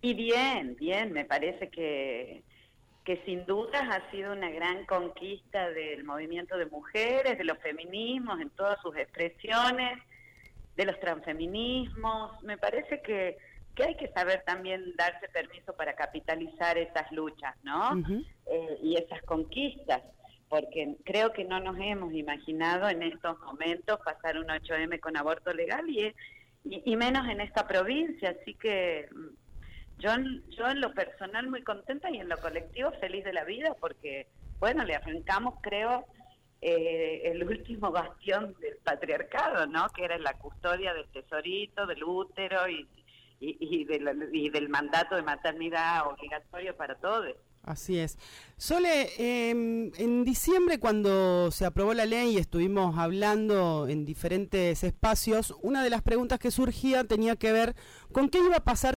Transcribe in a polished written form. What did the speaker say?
Y bien, bien, me parece que sin dudas ha sido una gran conquista del movimiento de mujeres, de los feminismos en todas sus expresiones, de los transfeminismos. Me parece que hay que saber también darse permiso para capitalizar esas luchas, ¿no? Uh-huh. Y esas conquistas, porque creo que no nos hemos imaginado en estos momentos pasar un 8M con aborto legal y menos en esta provincia, así que yo en lo personal muy contenta y en lo colectivo feliz de la vida, porque, bueno, le arrancamos, creo, el último bastión del patriarcado, ¿no? Que era la custodia del tesorito, del útero y del mandato de maternidad obligatorio para todos. Así es. Sole, en diciembre cuando se aprobó la ley y estuvimos hablando en diferentes espacios, una de las preguntas que surgía tenía que ver con qué iba a pasar